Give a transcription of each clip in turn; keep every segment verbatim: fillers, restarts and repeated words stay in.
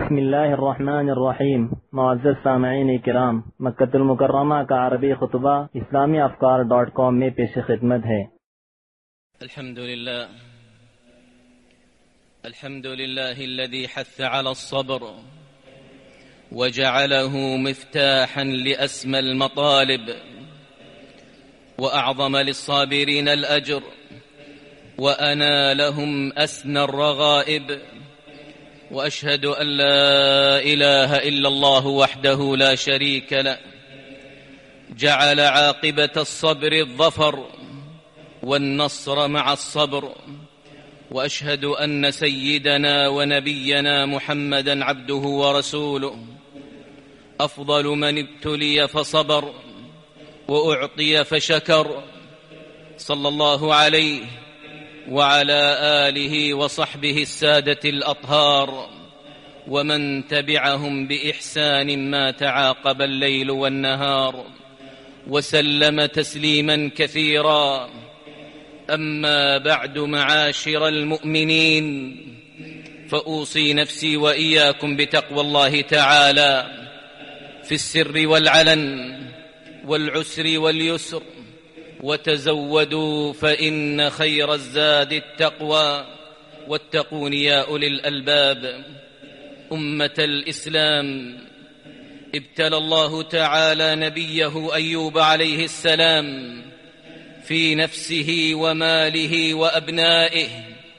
بسم الله الرحمن الرحیم. معزز سامعین کرام، مکۃ المکرمہ کا عربی خطبہ اسلامی افکار ڈاٹ کام میں پیش خدمت ہے۔ الحمد لله الحمد لله الذي حث على الصبر وجعله مفتاحا لأسمى المطالب وأعظم للصابرين الأجر وأنالهم أسنى الرغائب، وأشهد أن لا إله إلا الله وحده لا شريك له جعل عاقبة الصبر الظفر والنصر مع الصبر، وأشهد أن سيدنا ونبينا محمدا عبده ورسوله أفضل من ابتلي فصبر وأعطي فشكر، صلى الله عليه وعلى آله وصحبه السادة الأطهار ومن تبعهم بإحسان ما تعاقب الليل والنهار، وسلم تسليما كثيرا. أما بعد، معاشر المؤمنين، فأوصي نفسي وإياكم بتقوى الله تعالى في السر والعلن والعسر واليسر، وتزودوا فإن خير الزاد التقوى، واتقون يا أولي الألباب. أمة الإسلام، ابتلى الله تعالى نبيه أيوب عليه السلام في نفسه وماله وأبنائه،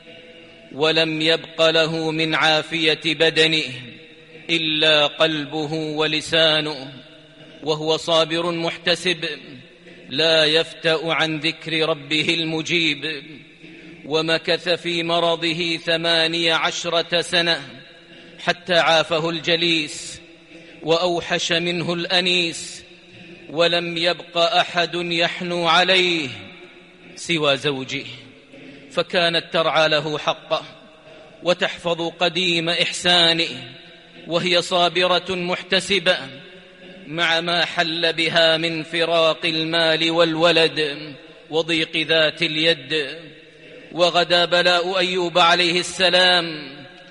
ولم يبق له من عافية بدنه إلا قلبه ولسانه، وهو صابر محتسب لا يفتأ عن ذكر ربه المجيب، ومكث في مرضه ثماني عشرة سنة حتى عافه الجليس وأوحش منه الأنيس، ولم يبق أحد يحنو عليه سوى زوجه، فكانت ترعى له حقه وتحفظ قديم إحسانه، وهي صابرة محتسبة مع ما حل بها من فراق المال والولد وضيق ذات اليد. وغدا بلاء أيوب عليه السلام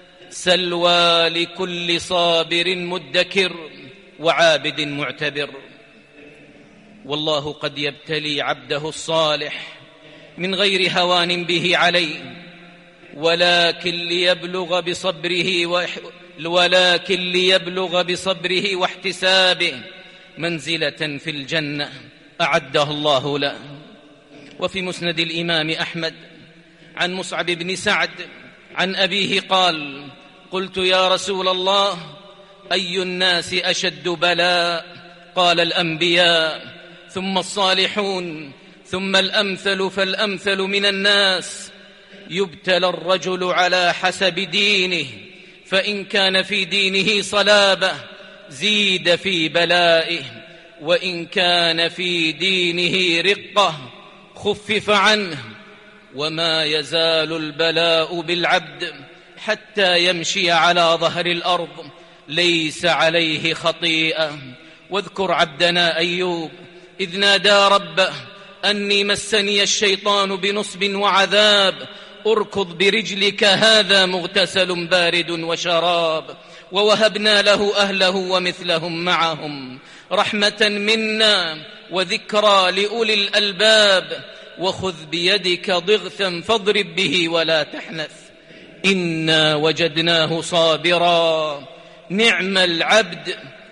سلوى لكل صابر مدكر وعابد معتبر، والله قد يبتلي عبده الصالح من غير هوان به عليه، ولكن ليبلغ بصبره وح... ولكن ليبلغ بصبره واحتسابه منزلة في الجنة أعدها الله له. وفي مسند الإمام أحمد عن مصعب بن سعد عن أبيه قال: قلت يا رسول الله، أي الناس أشد بلاء؟ قال: الأنبياء، ثم الصالحون، ثم الأمثل فالأمثل من الناس. يبتلى الرجل على حسب دينه، فإن كان في دينه صلابة زيد في بلائه، وإن كان في دينه رقة خفف عنه. وما يزال البلاء بالعبد حتى يمشي على ظهر الأرض ليس عليه خطيئة. واذكر عبدنا أيوب إذ نادى ربه أني مسني الشيطان بنصب وعذاب، اركض برجلك هذا مغتسل بارد وشراب، ووهبنا له أهله ومثلهم معهم رحمة منا وذكرى لأولي الألباب، وخذ بيدك ضغثا فاضرب به ولا تحنث إنا وجدناه صابرا نعم العبد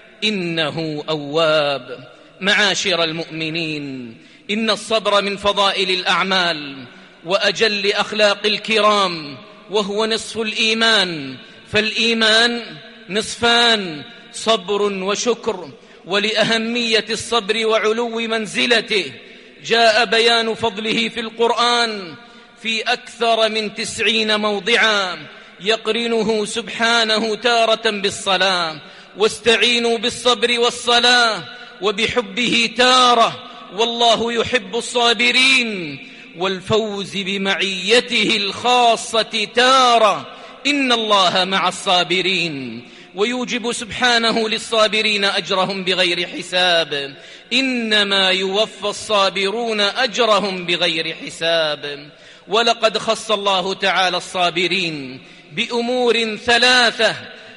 إنه أواب. معاشر المؤمنين، إن الصبر من فضائل الأعمال وأجل أخلاق الكرام، وهو نصف الإيمان، فالإيمان نصفان: صبر وشكر. ولأهمية الصبر وعلو منزلته جاء بيان فضله في القرآن في أكثر من تسعين موضعا، يقرنه سبحانه تارة بالصلاة: واستعينوا بالصبر والصلاة، وبحبه تارة: والله يحب الصابرين، والفوز بمعيته الخاصة تارة: إن الله مع الصابرين. ويوجب سبحانه للصابرين أجرهم بغير حساب: إنما يوفى الصابرون أجرهم بغير حساب. ولقد خص الله تعالى الصابرين بأمور ثلاثة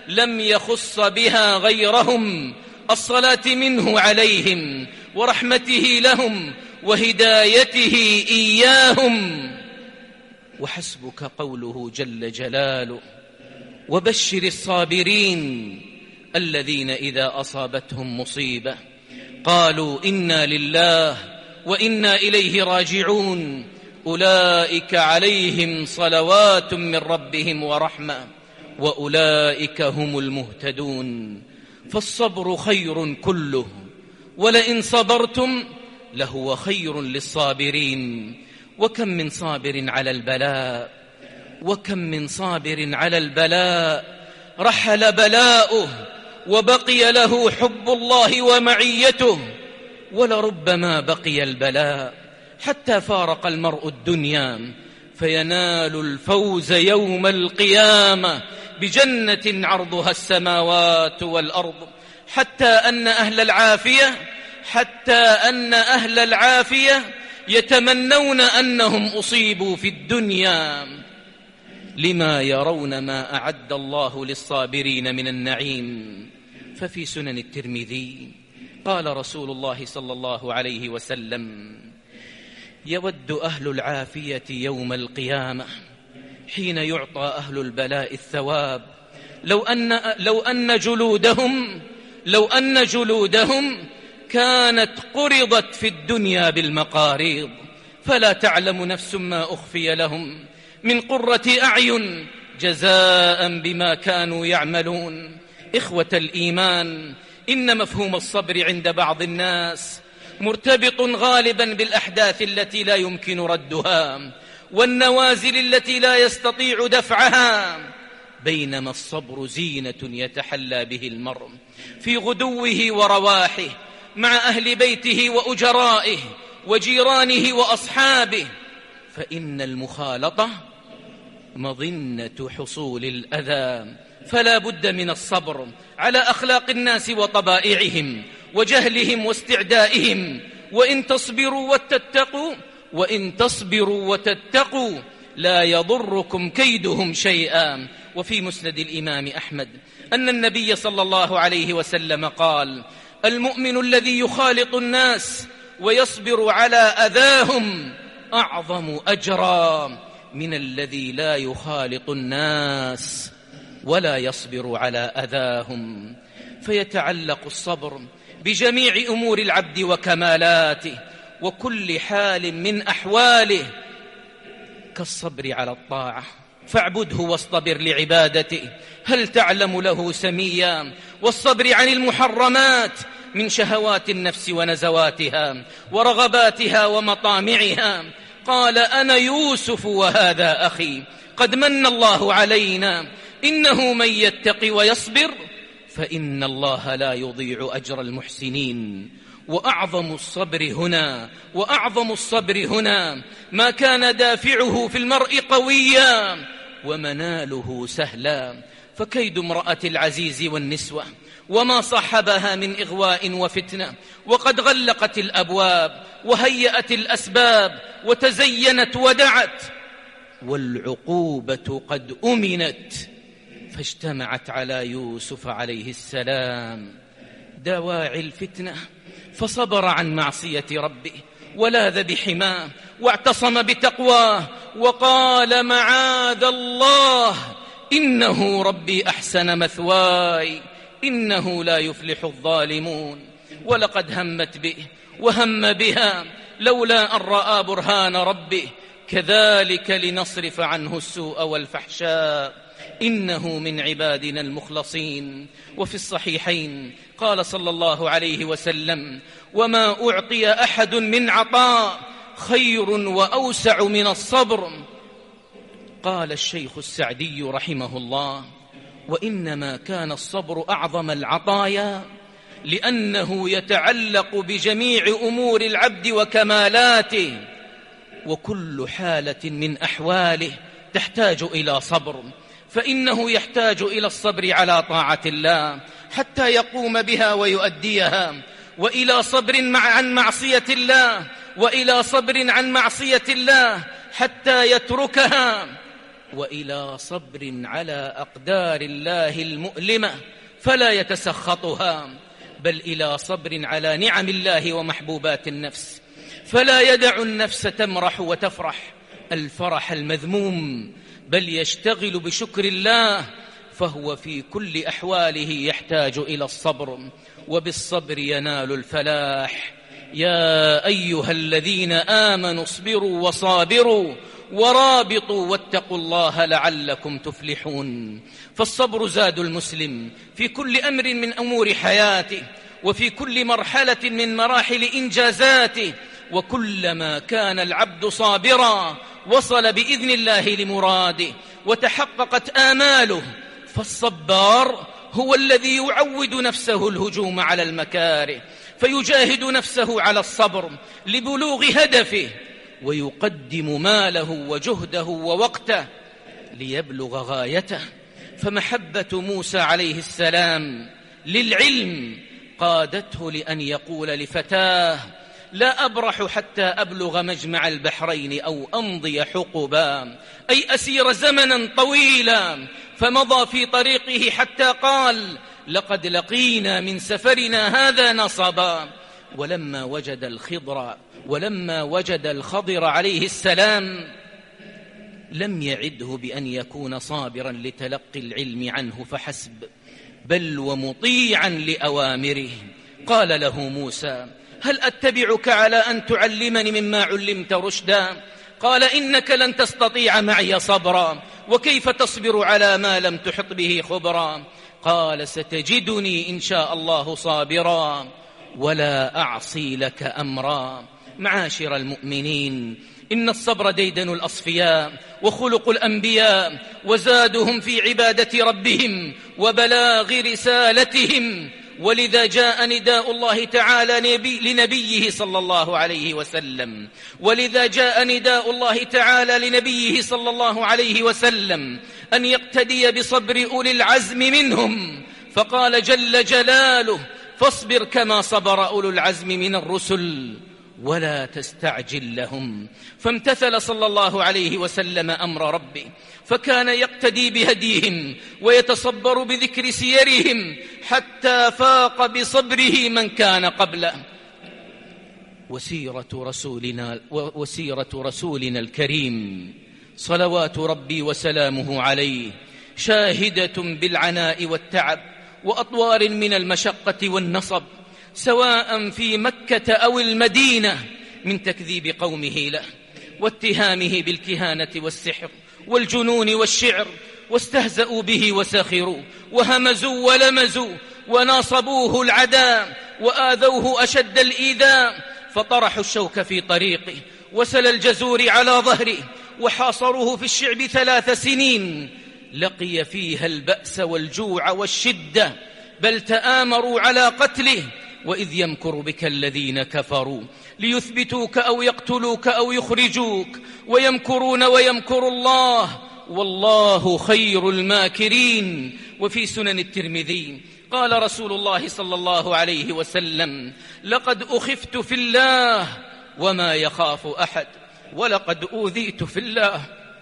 لم يخص بها غيرهم، الصلاة منه عليهم ورحمته لهم وهدايته إياهم. وحسبك قوله جل جلاله: وبشر الصابرين الذين إذا أصابتهم مصيبة قالوا إنا لله وإنا إليه راجعون أولئك عليهم صلوات من ربهم ورحمة وأولئك هم المهتدون. فالصبر خير كله، ولئن صبرتم لهو خير للصابرين. وكم من صابر على البلاء، وكم من صابر على البلاء رحل بلاؤه وبقي له حب الله ومعيته، ولربما بقي البلاء حتى فارق المرء الدنيا فينال الفوز يوم القيامة بجنة عرضها السماوات والأرض. حتى أن أهل العافية حتى أن أهل العافية يتمنون أنهم أصيبوا في الدنيا لما يرون ما أعد الله للصابرين من النعيم. ففي سنن الترمذي قال رسول الله صلى الله عليه وسلم: يود أهل العافية يوم القيامة حين يعطى أهل البلاء الثواب لو أن, لو أن جلودهم لو أن جلودهم كانت قرضت في الدنيا بالمقاريض، فلا تعلم نفس ما أخفي لهم من قرة أعين جزاء بما كانوا يعملون. إخوة الإيمان، إن مفهوم الصبر عند بعض الناس مرتبط غالبا بالأحداث التي لا يمكن ردها والنوازل التي لا يستطيع دفعها، بينما الصبر زينة يتحلى به المرء في غدوه ورواحه مع أهل بيته وأجرائه وجيرانه وأصحابه، فإن المخالطة مظنة حصول الأذى، فلا بد من الصبر على أخلاق الناس وطبائعهم وجهلهم واستعدائهم. وإن تصبروا وتتقوا وإن تصبروا وتتقوا لا يضركم كيدهم شيئا. وفي مسند الإمام أحمد أن النبي صلى الله عليه وسلم قال: المؤمن الذي يخالط الناس ويصبر على أذاهم أعظم أجرا من الذي لا يخالط الناس ولا يصبر على أذاهم. فيتعلق الصبر بجميع أمور العبد وكمالاته وكل حال من أحواله، كالصبر على الطاعة فاعبده واصطبر لعبادته هل تعلم له سميا، والصبر عن المحرمات من شهوات النفس ونزواتها ورغباتها ومطامعها. قال: أنا يوسف وهذا أخي قد من الله علينا إنه من يتق ويصبر فإن الله لا يضيع أجر المحسنين. وأعظم الصبر هنا وأعظم الصبر هنا ما كان دافعه في المرء قويا ومناله سهلا، فكيد امرأة العزيز والنسوة وما صحبها من إغواء وفتنة، وقد غلقت الأبواب وهيأت الأسباب وتزينت ودعت، والعقوبة قد أمنت، فاجتمعت على يوسف عليه السلام دواعي الفتنة، فصبر عن معصية ربه ولاذ بحماه واعتصم بتقواه وقال: معاذ الله إنه ربي أحسن مثواي إنه لا يفلح الظالمون. ولقد همت به وهم بها لولا أن رأى برهان ربه كذلك لنصرف عنه السوء والفحشاء إنه من عبادنا المخلصين. وفي الصحيحين قال صلى الله عليه وسلم: وما أعطي أحد من عطاء خير وأوسع من الصبر. قال الشيخ السعدي رحمه الله: وإنما كان الصبر أعظم العطايا لأنه يتعلق بجميع أمور العبد وكمالاته، وكل حالة من أحواله تحتاج إلى صبر، فإنه يحتاج إلى الصبر على طاعة الله حتى يقوم بها ويؤديها، وإلى صبر مع عن معصية الله، وإلى صبر عن معصية الله حتى يتركها، وإلى صبر على أقدار الله المؤلمة فلا يتسخطها، بل إلى صبر على نعم الله ومحبوبات النفس فلا يدع النفس تمرح وتفرح الفرح المذموم، بل يشتغل بشكر الله، فهو في كل أحواله يحتاج إلى الصبر، وبالصبر ينال الفلاح. يا أيها الذين آمنوا اصبروا وصابروا ورابطوا واتقوا الله لعلكم تفلحون. فالصبر زاد المسلم في كل أمر من أمور حياته، وفي كل مرحلة من مراحل إنجازاته، وكلما كان العبد صابرا وصل بإذن الله لمراده وتحققت آماله. فالصبار هو الذي يعود نفسه الهجوم على المكاره، فيجاهد نفسه على الصبر لبلوغ هدفه، ويقدم ماله وجهده ووقته ليبلغ غايته. فمحبة موسى عليه السلام للعلم قادته لأن يقول لفتاه: لا أبرح حتى أبلغ مجمع البحرين أو أمضي حقبا، أي أسير زمنا طويلا. فمضى في طريقه حتى قال: لقد لقينا من سفرنا هذا نصبا. ولما وجد الخضر ولما وجد الخضر عليه السلام لم يعده بأن يكون صابرا لتلقي العلم عنه فحسب، بل ومطيعا لأوامره. قال له موسى: هل أتبعك على أن تعلمني مما علمت رشدا؟ قال: إنك لن تستطيع معي صبرا، وكيف تصبر على ما لم تحط به خبرا؟ قال: ستجدني إن شاء الله صابرا ولا أعصي لك أمرا. معاشر المؤمنين، إن الصبر ديدن الأصفياء وخلق الأنبياء وزادهم في عبادة ربهم وبلاغ رسالتهم، ولذا جاء نداء الله تعالى نبي لنبيه صلى الله عليه وسلم ولذا جاء نداء الله تعالى لنبيه صلى الله عليه وسلم أن يقتدي بصبر أولي العزم منهم، فقال جل جلاله: فاصبر كما صبر أولو العزم من الرسل ولا تستعجل لهم. فامتثل صلى الله عليه وسلم أمر ربه، فكان يقتدي بهديهم ويتصبر بذكر سيرهم حتى فاق بصبره من كان قبله. وسيرة رسولنا, وسيرة رسولنا الكريم صلوات ربي وسلامه عليه شاهدة بالعناء والتعب وأطوار من المشقة والنصب، سواء في مكة أو المدينة، من تكذيب قومه له واتهامه بالكهانة والسحر والجنون والشعر، واستهزأوا به وسخروا وهمزوا ولمزوا وناصبوه العداء وآذوه أشد الإيذاء، فطرحوا الشوك في طريقه وسل الجزور على ظهره، وحاصروه في الشعب ثلاث سنين لقي فيها البأس والجوع والشدة، بل تآمروا على قتله. وإذ يمكر بك الذين كفروا ليثبتوك أو يقتلوك أو يخرجوك، ويمكرون ويمكر الله والله خير الماكرين. وفي سنن الترمذي قال رسول الله صلى الله عليه وسلم: لقد أخفت في الله وما يخاف أحد، ولقد أوذيت في الله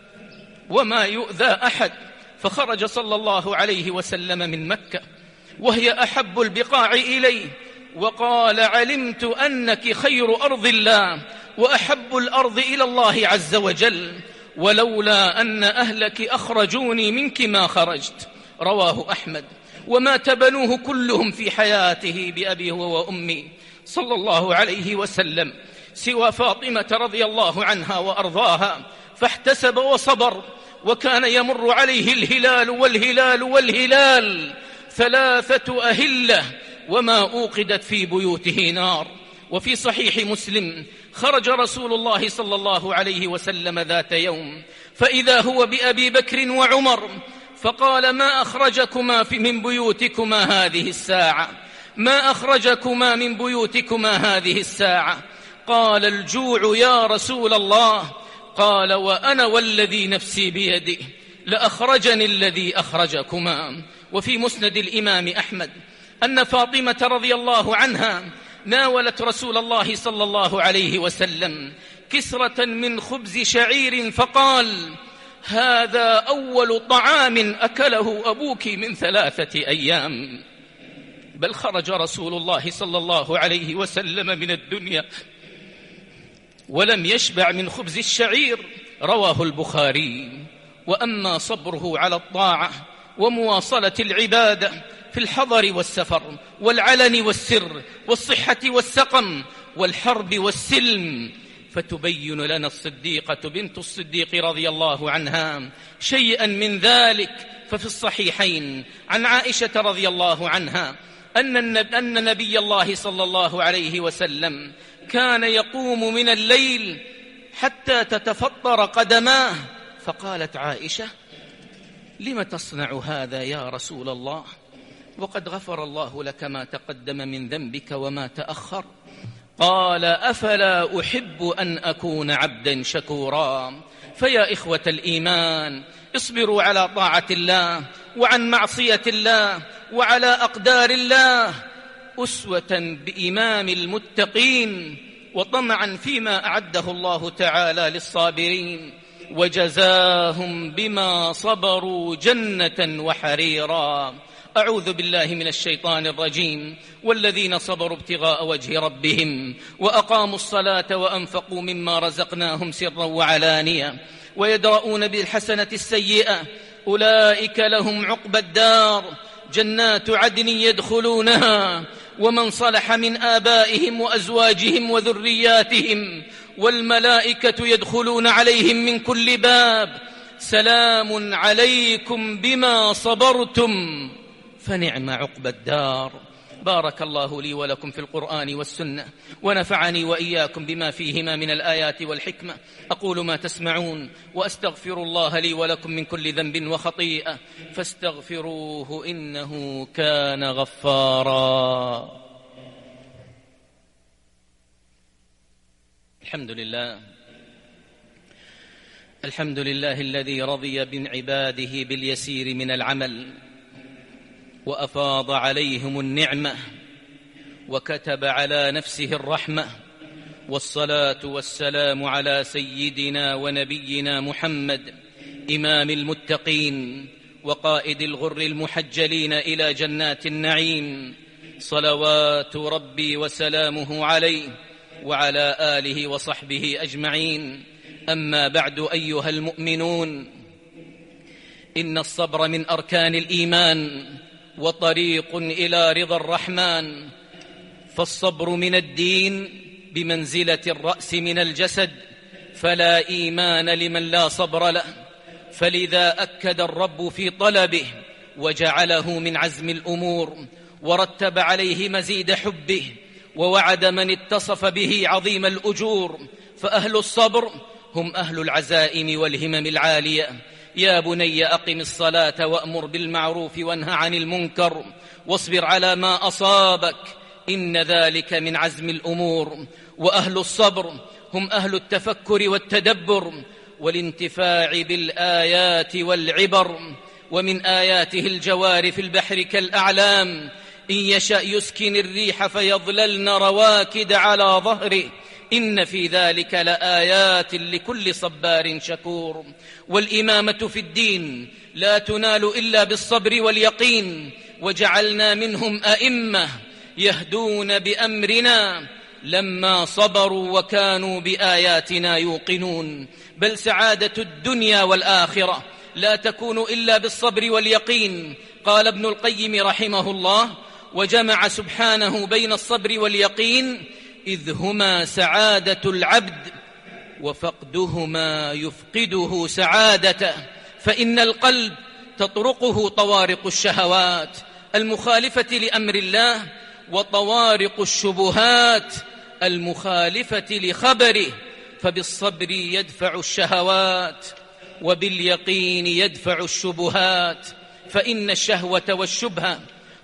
وما يؤذى أحد. فخرج صلى الله عليه وسلم من مكة وهي أحب البقاع إليه، وقال: علمت أنك خير أرض الله وأحب الأرض إلى الله عز وجل، ولولا أن أهلك أخرجوني منك ما خرجت. رواه أحمد. ومات بنوه كلهم في حياته بأبي هو وأمي صلى الله عليه وسلم، سوى فاطمة رضي الله عنها وأرضاها، فاحتسب وصبر، وكان يمر عليه الهلال والهلال والهلال ثلاثة أهلة وما أوقدت في بيوته نار. وفي صحيح مسلم: خرج رسول الله صلى الله عليه وسلم ذات يوم فإذا هو بأبي بكر وعمر، فقال: ما أخرجكما من بيوتكما هذه الساعة؟ ما أخرجكما من بيوتكما هذه الساعة؟ قال: الجوع يا رسول الله. قال: وأنا والذي نفسي بيده لأخرجني الذي أخرجكما. وفي مسند الإمام أحمد أن فاطمة رضي الله عنها ناولت رسول الله صلى الله عليه وسلم كسرة من خبز شعير، فقال: هذا أول طعام أكله أبوك من ثلاثة أيام. بل خرج رسول الله صلى الله عليه وسلم من الدنيا ولم يشبع من خبز الشعير، رواه البخاري. وأما صبره على الطاعة ومواصلة العبادة في الحضر والسفر والعلن والسر والصحة والسقم والحرب والسلم، فتبين لنا الصديقة بنت الصديق رضي الله عنها شيئا من ذلك. ففي الصحيحين عن عائشة رضي الله عنها أن نبي الله صلى الله عليه وسلم كان يقوم من الليل حتى تتفطر قدماه، فقالت عائشة: لم تصنع هذا يا رسول الله وقد غفر الله لك ما تقدم من ذنبك وما تأخر؟ قال: أفلا أحب أن أكون عبدا شكورا. فيا إخوة الإيمان، اصبروا على طاعة الله وعن معصية الله وعلى أقدار الله أسوة بإمام المتقين وطمعا فيما أعده الله تعالى للصابرين، وجزاهم بما صبروا جنة وحريرا. أعوذ بالله من الشيطان الرجيم. والذين صبروا ابتغاء وجه ربهم وأقاموا الصلاة وأنفقوا مما رزقناهم سرا وعلانية ويدرؤون بالحسنة السيئة أولئك لهم عقبى الدار جنات عدن يدخلونها ومن صلح من آبائهم وأزواجهم وذرياتهم والملائكة يدخلون عليهم من كل باب سلام عليكم بما صبرتم فنعم عقبى الدار. بارك الله لي ولكم في القرآن والسنة ونفعني وإياكم بما فيهما من الآيات والحكمة. أقول ما تسمعون وأستغفر الله لي ولكم من كل ذنب وخطيئة فاستغفروه إنه كان غفارا. الحمد لله الحمد لله الذي رضي من عباده باليسير من العمل وأفاض عليهم النعمة وكتب على نفسه الرحمة، والصلاة والسلام على سيدنا ونبينا محمد إمام المتقين وقائد الغر المحجلين إلى جنات النعيم، صلوات ربي وسلامه عليه وعلى آله وصحبه أجمعين. أما بعد أيها المؤمنون، إن الصبر من أركان الإيمان وطريق إلى رضا الرحمن، فالصبر من الدين بمنزلة الرأس من الجسد، فلا إيمان لمن لا صبر له، فلذا أكد الرب في طلبه وجعله من عزم الأمور ورتب عليه مزيد حبه ووعد من اتصف به عظيم الأجور. فأهل الصبر هم أهل العزائم والهمم العالية. يا بني أقم الصلاة وأمر بالمعروف وانه عن المنكر واصبر على ما أصابك إن ذلك من عزم الأمور. وأهل الصبر هم أهل التفكر والتدبر والانتفاع بالآيات والعبر. ومن آياته الجوار في البحر كالأعلام إن يشأ يسكن الريح فيظللن رواكد على ظهره إن في ذلك لآيات لكل صبار شكور. والإمامة في الدين لا تنال إلا بالصبر واليقين، وجعلنا منهم أئمة يهدون بأمرنا لما صبروا وكانوا بآياتنا يوقنون. بل سعادة الدنيا والآخرة لا تكون إلا بالصبر واليقين. قال ابن القيم رحمه الله: وجمع سبحانه بين الصبر واليقين إذ هما سعادة العبد وفقدهما يفقده سعادته. فإن القلب تطرقه طوارق الشهوات المخالفة لأمر الله وطوارق الشبهات المخالفة لخبره، فبالصبر يدفع الشهوات وباليقين يدفع الشبهات. فإن الشهوة والشبهة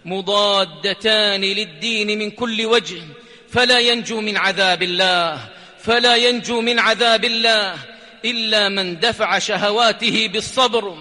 مضادتان للدين من كل وجه، فلا ينجو من عذاب الله فلا ينجو من عذاب الله إلا من دفع شهواته بالصبر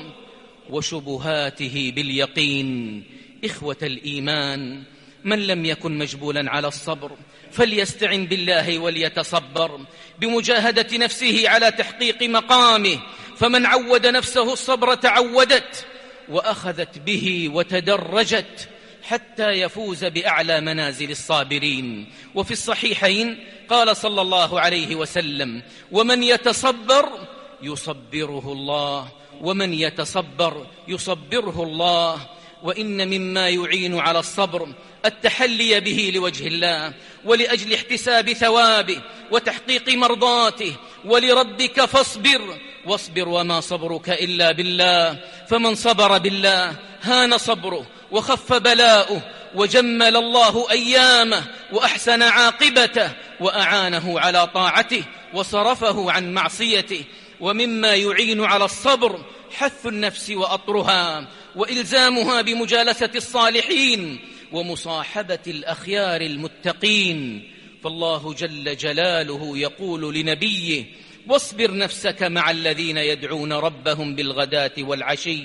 وشبهاته باليقين. إخوة الإيمان، من لم يكن مجبولا على الصبر فليستعن بالله وليتصبر بمجاهدة نفسه على تحقيق مقامه، فمن عود نفسه الصبر تعودت وأخذت به وتدرجت حتى يفوز بأعلى منازل الصابرين. وفي الصحيحين قال صلى الله عليه وسلم: ومن يتصبر يصبره الله، ومن يتصبر يصبره الله. وإن مما يعين على الصبر التحلي به لوجه الله ولأجل احتساب ثوابه وتحقيق مرضاته. ولربك فاصبر واصبر وما صبرك إلا بالله، فمن صبر بالله هان صبره وخف بلاؤه وجمل الله أيامه وأحسن عاقبته وأعانه على طاعته وصرفه عن معصيته. ومما يعين على الصبر حث النفس وأطرها وإلزامها بمجالسة الصالحين ومصاحبة الأخيار المتقين. فالله جل جلاله يقول لنبيه: واصبر نفسك مع الذين يدعون ربهم بالغداة والعشي.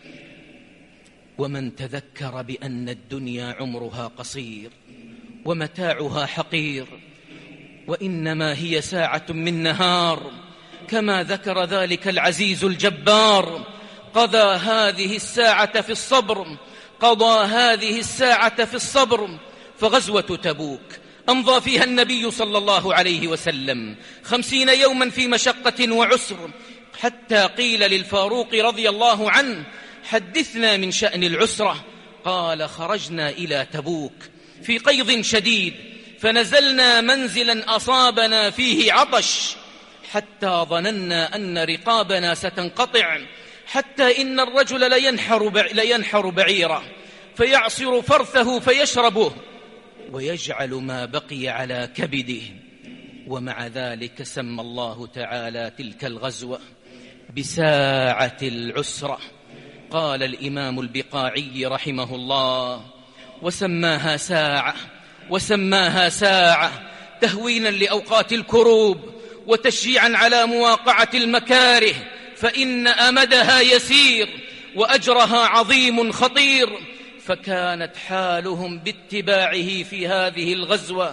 ومن تذكر بأن الدنيا عمرها قصير ومتاعها حقير وإنما هي ساعة من نهار، كما ذكر ذلك العزيز الجبار: قضى هذه الساعة في الصبر قضى هذه الساعة في الصبر. فغزوة تبوك أمضى فيها النبي صلى الله عليه وسلم خمسين يوما في مشقة وعسر، حتى قيل للفاروق رضي الله عنه: حدثنا من شأن العسرة. قال: خرجنا إلى تبوك في قيض شديد، فنزلنا منزلا أصابنا فيه عطش، حتى ظننا أن رقابنا ستنقطع، حتى إن الرجل لينحر, بع... لينحر بعيره فيعصر فرثه فيشربه ويجعل ما بقي على كبده. ومع ذلك سمى الله تعالى تلك الغزوة بساعة العسرة. قال الإمام البقاعي رحمه الله: وسماها ساعة وسماها ساعة تهوينا لأوقات الكروب وتشجيعا على مواقعة المكاره، فإن أمدها يسير وأجرها عظيم خطير. فكانت حالهم باتباعه في هذه الغزوة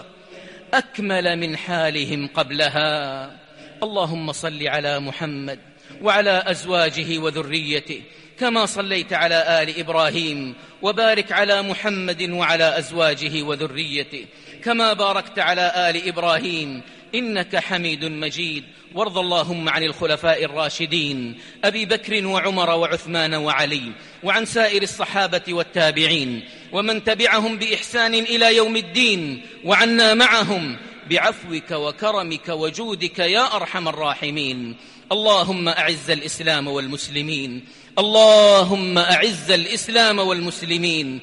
أكمل من حالهم قبلها. اللهم صل على محمد وعلى أزواجه وذريته كما صليت على آل إبراهيم، وبارك على محمد وعلى أزواجه وذريته كما باركت على آل إبراهيم إنك حميد مجيد. وارض اللهم عن الخلفاء الراشدين أبي بكر وعمر وعثمان وعلي، وعن سائر الصحابة والتابعين ومن تبعهم بإحسان إلى يوم الدين، وعنا معهم بعفوك وكرمك وجودك يا أرحم الراحمين. اللهم أعز الإسلام والمسلمين اللهم أعز الإسلام والمسلمين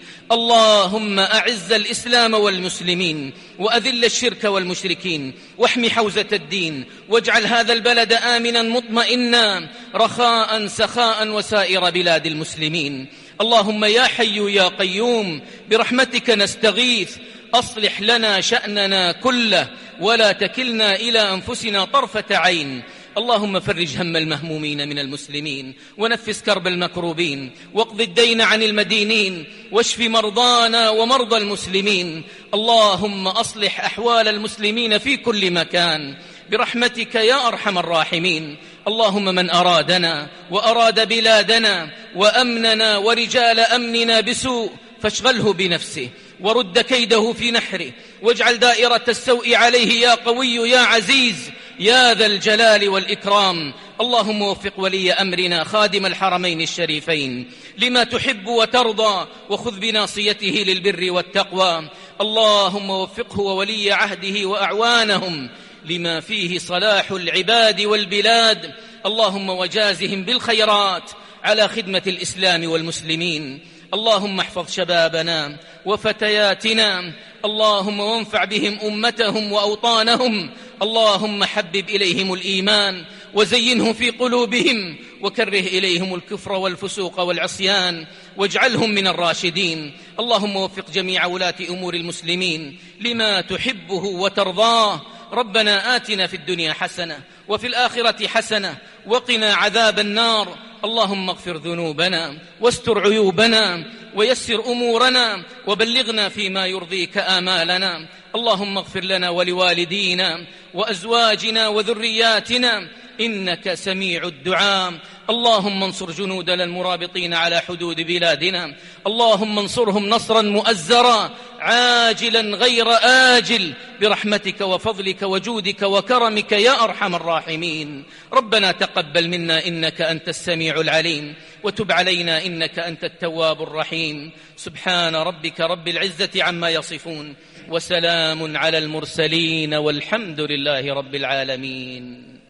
اللهم أعز الإسلام والمسلمين وأذل الشرك والمشركين، واحمي حوزة الدين، واجعل هذا البلد آمنا مطمئنا رخاء سخاء وسائر بلاد المسلمين. اللهم يا حي يا قيوم برحمتك نستغيث، أصلح لنا شأننا كله ولا تكلنا إلى أنفسنا طرفة عين. اللهم فرج هم المهمومين من المسلمين، ونفس كرب المكروبين، واقض الدين عن المدينين، واشف مرضانا ومرضى المسلمين. اللهم أصلح أحوال المسلمين في كل مكان برحمتك يا أرحم الراحمين. اللهم من أرادنا وأراد بلادنا وأمننا ورجال أمننا بسوء فاشغله بنفسه ورد كيده في نحره، واجعل دائرة السوء عليه يا قوي يا عزيز يا ذا الجلال والإكرام. اللهم وفق ولي أمرنا خادم الحرمين الشريفين لما تحب وترضى، وخذ بناصيته للبر والتقوى. اللهم وفقه وولي عهده وأعوانهم لما فيه صلاح العباد والبلاد. اللهم وجازهم بالخيرات على خدمة الإسلام والمسلمين. اللهم احفظ شبابنا وفتياتنا، اللهم وانفع بهم أمتهم وأوطانهم. اللهم حبب إليهم الإيمان وزينه في قلوبهم، وكره إليهم الكفر والفسوق والعصيان، واجعلهم من الراشدين. اللهم وفق جميع ولاة أمور المسلمين لما تحبه وترضاه. ربنا آتنا في الدنيا حسنة وفي الآخرة حسنة وقنا عذاب النار. اللهم اغفر ذنوبنا واستر عيوبنا ويسر أمورنا وبلغنا فيما يرضيك آمالنا. اللهم اغفر لنا ولوالدينا وأزواجنا وذرياتنا إنك سميع الدعاء. اللهم انصر جنودنا المرابطين على حدود بلادنا، اللهم انصرهم نصرا مؤزرا عاجلا غير آجل برحمتك وفضلك وجودك وكرمك يا أرحم الراحمين. ربنا تقبل منا إنك أنت السميع العليم، وتب علينا إنك أنت التواب الرحيم. سبحان ربك رب العزة عما يصفون، وسلام على المرسلين، والحمد لله رب العالمين.